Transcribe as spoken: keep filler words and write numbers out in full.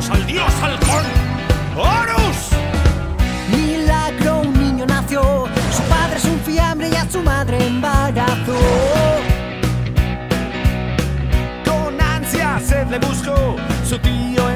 ¡Adoramos al dios halcón! ¡Horus! Milagro, un niño nació. Su padre es un fiambre y a su madre embarazó. Con ansia Seth le buscó. Su tío